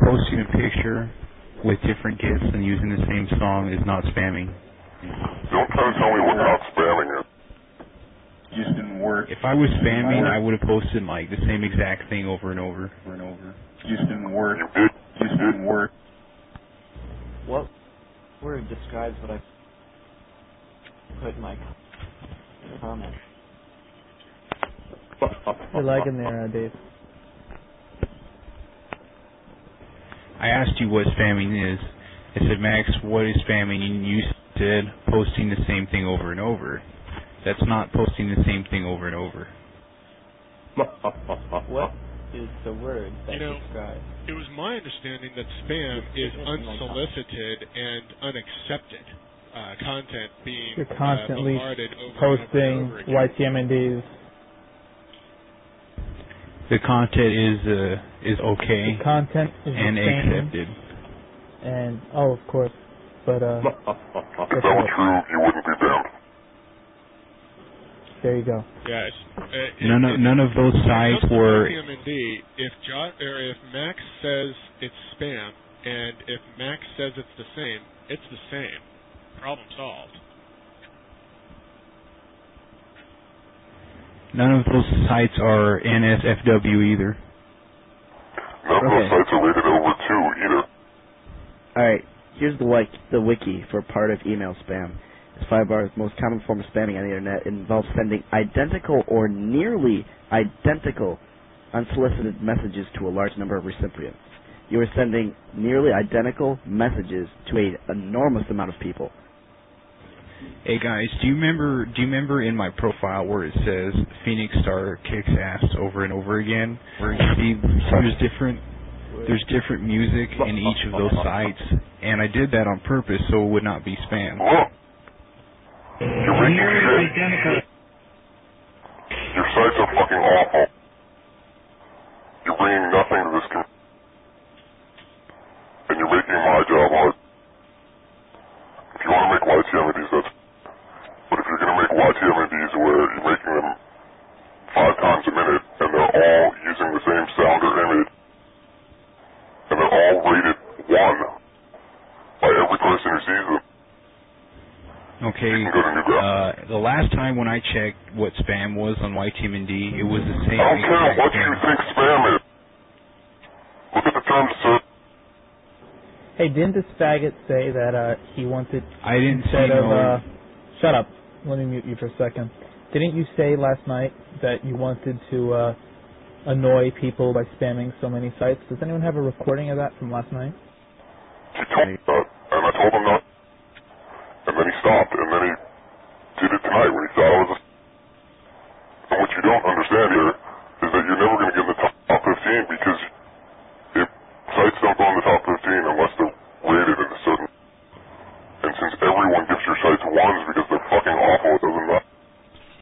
posting a picture with different gifts and using the same song is not spamming. Don't try to tell me what not spamming is. Just didn't work. If I was spamming, I would have posted like the same exact thing over and over. Just didn't work. You did. Just didn't work. What word describes what I put in my comment? You're lagging there, Dave. I asked you what spamming is. I said, Max, what is spamming? And you said posting the same thing over and over. That's not posting the same thing over and over. What is the word that describes? It was my understanding that spam is unsolicited and unaccepted content being You're constantly bombarded over posting and over again. YTMNDs. The content is okay The content is and the same, accepted. And of course, but If that was true, you wouldn't be banned. there you go. Yes. None of those sites were. TMND, if Max says it's spam, and if Max says it's the same, it's the same. Problem solved. None of those sites are NSFW either. None of those sites are rated over 2 either. Alright, here's the wiki for part of email spam. It's 5 bars. Most common form of spamming on the internet involves sending identical or nearly identical unsolicited messages to a large number of recipients. You are sending nearly identical messages to an enormous amount of people. Hey guys, do you remember in my profile where it says Phoenix Star kicks ass over and over again? Where you see there's different music in each of those sites, and I did that on purpose so it would not be spam. Look, you're making shit. Your sites are fucking awful. You're bringing nothing to this community. And you're making my job hard. If you want to make YTMDs, that's... But if you're going to make YTMDs where you're making them 5 times a minute, and they're all using the same sound or image, and they're all rated 1 by every person who sees them, Okay, you can go to Newgrounds. the last time when I checked what spam was on YTMD, it was the same I don't care exact what thing. you think spam is. Look at the terms, sir. Hey, didn't this faggot say that he wanted I didn't say instead of no. shut up. Let me mute you for a second. Didn't you say last night that you wanted to annoy people by spamming so many sites? Does anyone have a recording of that from last night? He told me that, and I told him not. And then he stopped, and then he did it tonight when he thought I was a... And what you don't understand here is that you're never going to get in the top 15 because if sites don't go in the top